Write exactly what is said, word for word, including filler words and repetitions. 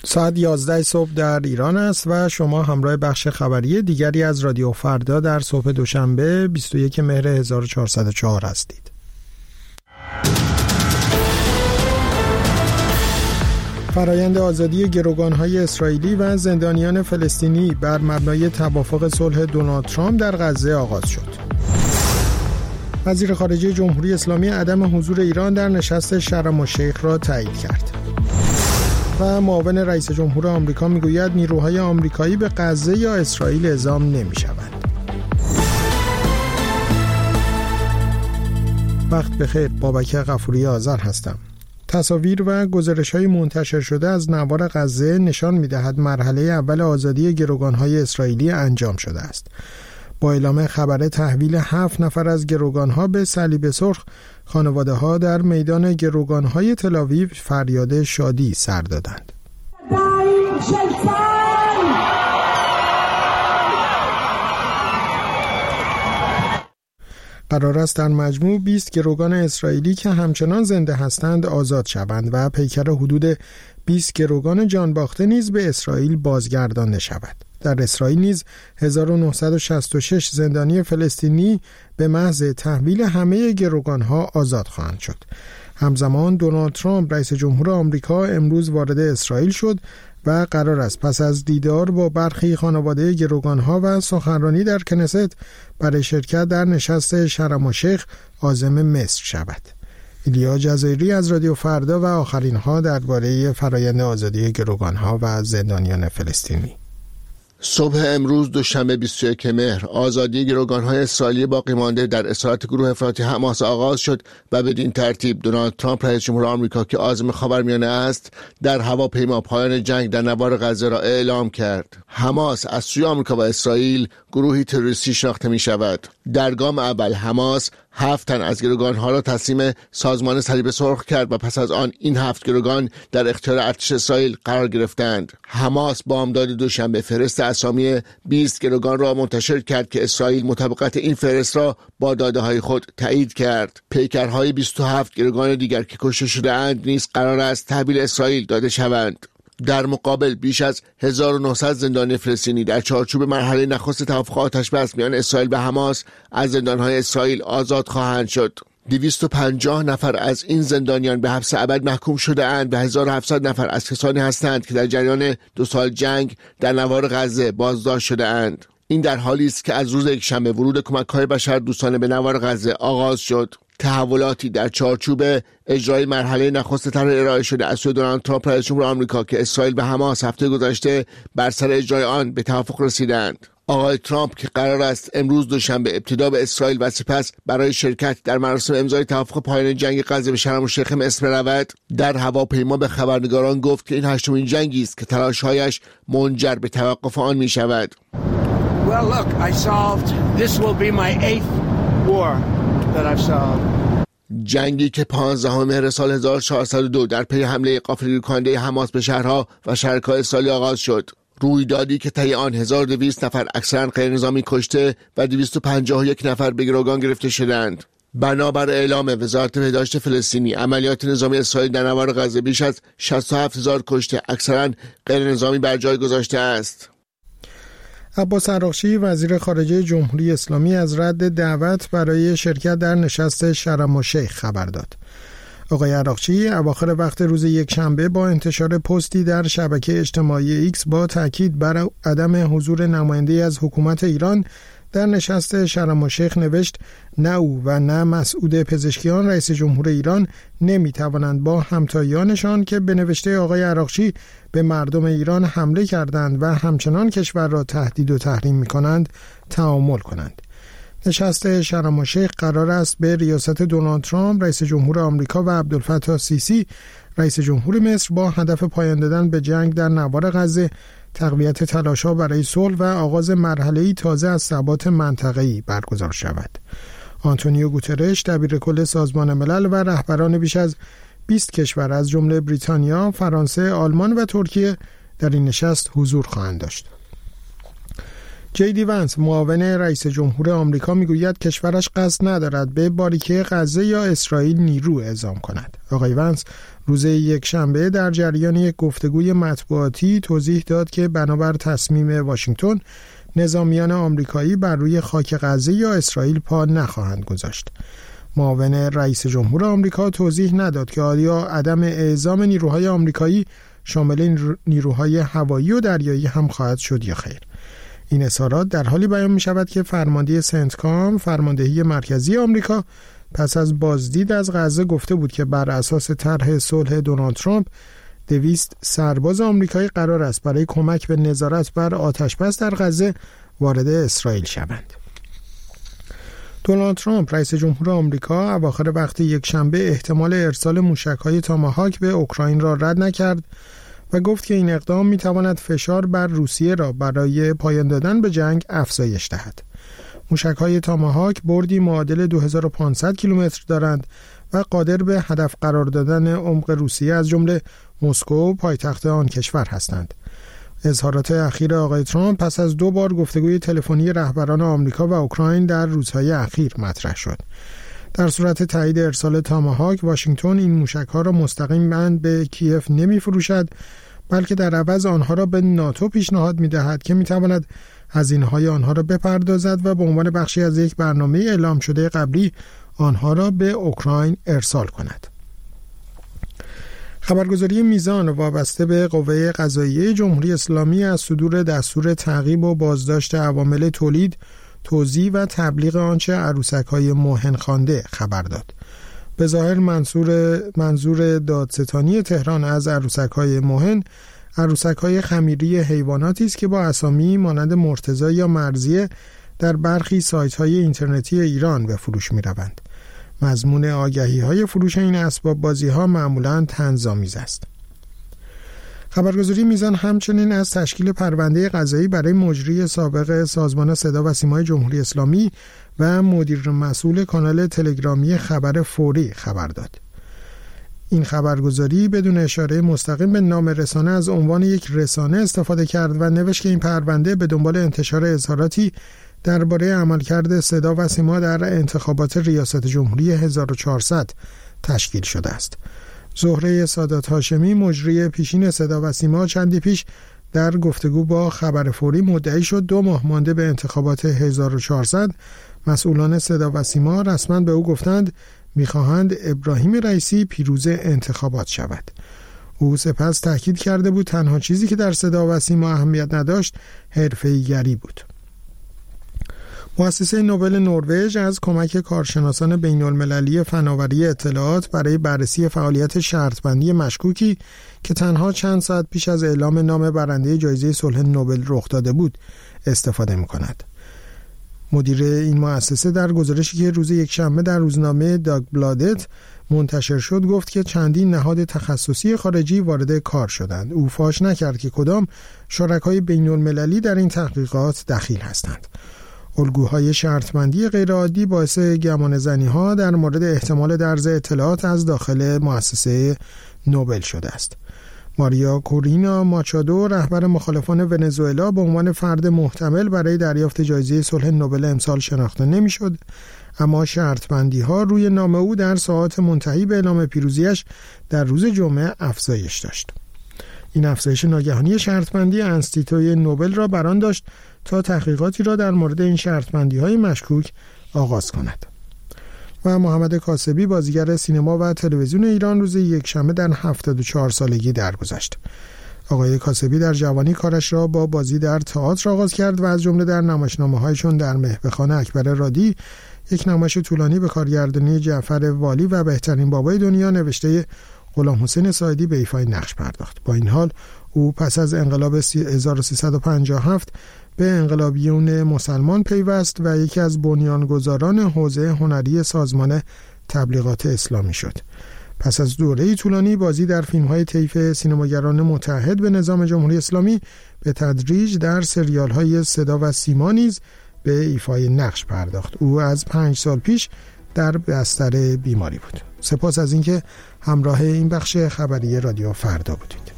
ساعت یازده صبح در ایران است و شما همراه بخش خبری دیگری از رادیو فردا در صبح دوشنبه بیست و یکم مهر هزار و چهارصد و چهار هستید. فرایند آزادی گروگان‌های اسرائیلی و زندانیان فلسطینی بر مبنای توافق صلح دونالد ترامپ در غزه آغاز شد. وزیر خارجه جمهوری اسلامی عدم حضور ایران در نشست شرم الشیخ را تایید کرد. و معاون رئیس جمهور آمریکا میگوید نیروهای آمریکایی به غزه یا اسرائیل اعزام نمی‌شوند. وقت بخیر، بابک غفوری آذر هستم. تصاویر و گزارش‌های منتشر شده از نوار غزه نشان می‌دهد مرحله اول آزادی گروگان‌های اسرائیلی انجام شده است. با اعلام خبر تحویل هفت نفر از گروگان‌ها به صلیب سرخ، خانواده‌ها در میدان گروگان‌های تل‌آویو فریاد شادی سر دادند. قرار است در مجموع بیست گروگان اسرائیلی که همچنان زنده هستند آزاد شوند و پیکر حدود بیست گروگان جانباخته نیز به اسرائیل بازگردانده شود. در اسرائیل نیز هزار و نهصد و شصت و شش زندانی فلسطینی به محض تحویل همه گروگان‌ها آزاد خواهند شد. همزمان دونالد ترامپ رئیس جمهور آمریکا امروز وارد اسرائیل شد و قرار است پس از دیدار با برخی خانواده گروگان‌ها و سخنرانی در کنست برای شرکت در نشست شرم الشیخ عازم مصر شود. ایلیا جزایری از رادیو فردا و آخرین‌ها درباره فرایند آزادی گروگان‌ها و زندانیان فلسطینی. صبح امروز دوشنبه بیست و یکم مهر آزادی گروگان‌های اسرائیلی باقی مانده در اسارت گروه افراطی حماس آغاز شد و بدین ترتیب دونالد ترامپ رئیس جمهور آمریکا که عازم خاورمیانه است در هواپیما پایان جنگ در نوار غزه را اعلام کرد. حماس از سوی آمریکا و اسرائیل گروهی تروریستی شناخته می شود. در گام اول حماس هفت تن از گروگان‌ها را تسلیم سازمان صلیب سرخ کرد و پس از آن این هفت گروگان در اختیار ارتش اسرائیل قرار گرفتند. حماس بامداد دوشنبه فهرست اسامی بیست گروگان را منتشر کرد که اسرائیل مطابقت این فهرست را با داده‌های خود تایید کرد. پیکرهای بیست و هفت گروگان دیگر که کشته شده‌اند نیز قرار است تحویل اسرائیل داده شوند. در مقابل بیش از هزار و نهصد زندانی فلسطینی در چارچوب مرحله نخست توافق آتش‌بس میان اسرائیل و حماس از زندان‌های اسرائیل آزاد خواهند شد. دویست و پنجاه نفر از این زندانیان به حبس ابد محکوم شده اند و هزار و هفتصد نفر از کسانی هستند که در جریان دو سال جنگ در نوار غزه بازداشت شده اند. این در حالی است که از روز یکشنبه ورود کمک‌های بشردوستانه به نوار غزه آغاز شد. تحولاتی در چارچوب اجرای مرحله نخست طرح ارائه شده از سوی دونالد ترامپ رئیس جمهور آمریکا که اسرائیل و حماس هفته گذشته بر سر اجرای آن به توافق رسیدند. آقای ترامپ که قرار است امروز دوشنبه ابتدا به اسرائیل و سپس برای شرکت در مراسم امضای توافق پایان جنگ غزه به شرم الشیخ مصر برود، در هواپیما به خبرنگاران گفت که این هشتمین جنگی است که تلاش‌هایش منجر به توقف آن می شود. Well, look, I solved. This will be my eighth war that I've solved. جنگی که پانزدهم مهر سال هزار و چهارصد و دو در پی حمله غافلگیر کننده حماس به شهرها و شرکای اسرائیلی آغاز شد. رویدادی که طی آن هزار و دویست نفر اکثرا غیرنظامی کشته و دویست و پنجاه و یک نفر به گروگان گرفته شدند. بنابر اعلام وزارت بهداشت فلسطینی، عملیات نظامی اسرائیل در نوار غزه بیش از شصت و هفت هزار کشته اکثرا غیرنظامی بر جای گذاشته است. عباس عراقچی وزیر خارجه جمهوری اسلامی از رد دعوت برای شرکت در نشست شرم الشیخ خبر داد. آقای عراقچی اواخر وقت روز یکشنبه با انتشار پستی در شبکه اجتماعی ایکس با تاکید بر عدم حضور نماینده از حکومت ایران در نشست شرم الشیخ نوشت نه او و نه مسعود پزشکیان رئیس جمهور ایران نمیتوانند با همتایانشان که به نوشته آقای عراقچی به مردم ایران حمله کردند و همچنان کشور را تهدید و تحریم میکنند تعامل کنند. نشست شرم الشیخ قرار است به ریاست دونالد ترامپ رئیس جمهور آمریکا و عبدالفتاح السیسی رئیس جمهور مصر با هدف پایان دادن به جنگ در نوار غزه، تقویت تلاش‌ها برای صلح و آغاز مرحله‌ای تازه از ثبات منطقه‌ای برگزار شود. آنتونیو گوترش دبیرکل سازمان ملل و رهبران بیش از بیست کشور از جمله بریتانیا، فرانسه، آلمان و ترکیه در این نشست حضور خواهند داشت. جی دی ونس معاون رئیس جمهور آمریکا میگوید کشورش قصد ندارد به باریکه غزه یا اسرائیل نیرو اعزام کند. آقای ونس روز یکشنبه در جریان یک گفتگوی مطبوعاتی توضیح داد که بنابر تصمیم واشنگتن نظامیان آمریکایی بر روی خاک غزه یا اسرائیل پا نخواهند گذاشت. معاون رئیس جمهور آمریکا توضیح نداد که آیا عدم اعزام نیروهای آمریکایی شامل نیروهای هوایی و دریایی هم خواهد شد یا خیر. این اظهارات در حالی بیان می شود که فرمانده سنتکام، فرماندهی مرکزی آمریکا، پس از بازدید از غزه گفته بود که بر اساس طرح صلح دونالد ترامپ دویست سرباز آمریکایی قرار است برای کمک به نظارت بر آتش‌بس در غزه وارد اسرائیل شوند. دونالد ترامپ رئیس جمهور آمریکا اواخر وقت یکشنبه احتمال ارسال موشک‌های تاماهاک به اوکراین را رد نکرد و گفت که این اقدام می‌تواند فشار بر روسیه را برای پایان دادن به جنگ افزایش دهد. موشک‌های تاماهاک بردی معادل دو هزار و پانصد کیلومتر دارند و قادر به هدف قرار دادن عمق روسیه از جمله مسکو پایتخت آن کشور هستند. اظهارات اخیر آقای ترامپ پس از دو بار گفتگوی تلفنی رهبران آمریکا و اوکراین در روزهای اخیر مطرح شد. در صورت تایید ارسال تاماهاک، واشنگتن این موشک‌ها را مستقیما به کیف نمی‌فروشد، بلکه در عوض آنها را به ناتو پیشنهاد می‌دهد که می‌تواند هزینه‌های آنها را بپردازد و به عنوان بخشی از یک برنامه اعلام شده قبلی آنها را به اوکراین ارسال کند. خبرگزاری میزان وابسته به قوه قضاییه جمهوری اسلامی از صدور دستور تعقیب و بازداشت عوامل تولید، توزیع و تبلیغ آنچه عروسک‌های موهن خوانده خبر داد. به ظاهر منظور منظور دادستانی تهران از عروسک‌های موهن، عروسک‌های خمیری حیواناتی است که با اسامی مانند مرتضی یا مرضیه در برخی سایت‌های اینترنتی ایران به فروش می‌روند. مضمون آگهی‌های فروش این اسباب بازی‌ها معمولاً طنزآمیز است. خبرگزاری میزان همچنین از تشکیل پرونده قضایی برای مجری سابق سازمان صدا و سیمای جمهوری اسلامی و مدیر مسئول کانال تلگرامی خبر فوری خبر داد. این خبرگزاری بدون اشاره مستقیم به نام رسانه از عنوان یک رسانه استفاده کرد و نوشت که این پرونده به دنبال انتشار اظهاراتی درباره عملکرد صدا و سیما در انتخابات ریاست جمهوری هزار و چهارصد تشکیل شده است. زهره سادات هاشمی، مجری پیشین صدا و سیما، چندی پیش در گفتگو با خبر فوری مدعی شد دو ماه مانده به انتخابات هزار و چهارصد مسئولان صدا و سیما رسما به او گفتند می‌خواهند ابراهیم رئیسی پیروز انتخابات شود. او سپس تاکید کرده بود تنها چیزی که در صدا و سیما اهمیت نداشت حرفه‌ای‌گری بود. مؤسسه نوبل نروژ از کمک کارشناسان بین‌المللی فناوری اطلاعات برای بررسی فعالیت شرطبندی مشکوکی که تنها چند ساعت پیش از اعلام نام برنده جایزه صلح نوبل رخ داده بود استفاده می‌کند. مدیر این مؤسسه در گزارشی که روز یکشنبه در روزنامه داگبلادت منتشر شد گفت که چندین نهاد تخصصی خارجی وارد کار شدند. او فاش نکرد که کدام شرکای بین‌المللی در این تحقیقات دخیل هستند. الگوهای شرطبندی غیرعادی باعث گمانه‌زنی‌ها در مورد احتمال درز اطلاعات از داخل مؤسسه نوبل شده است. ماریا کورینا ماچادو، رهبر مخالفان ونزوئلا، به عنوان فرد محتمل برای دریافت جایزه صلح نوبل امسال شناخته نمی‌شد، اما شرطبندی‌ها روی نام او در ساعات منتهی به اعلام پیروزیش در روز جمعه افزایش داشت. این افزایش ناگهانی شرطبندی انستیتوی نوبل را بران داشت تا تحقیقاتی را در مورد این شرطبندی‌های مشکوک آغاز کند. و محمد کاسبی، بازیگر سینما و تلویزیون ایران، روز یکشنبه در هفتاد و چهار سالگی درگذشت. آقای کاسبی در جوانی کارش را با بازی در تئاتر آغاز کرد و از جمله در نمایشنامه‌هایشون در مهبخانه اکبر رادی، یک نمایش طولانی به کارگردانی جعفر والی و بهترین بابای دنیا نوشته غلام حسین ساعدی به ایفای نقش پرداخت. با این حال او پس از انقلاب هزار و سیصد و پنجاه و هفت به انقلابیون مسلمان پیوست و یکی از بنیانگذاران حوزه هنری سازمان تبلیغات اسلامی شد. پس از دوره‌ای طولانی بازی در فیلم‌های طیف سینماگران متحد به نظام جمهوری اسلامی، به تدریج در سریال‌های صدا و سیما نیز به ایفای نقش پرداخت. او از پنج سال پیش در بستر بیماری بود. سپاس از اینکه همراه این بخش خبری رادیو فردا بودید.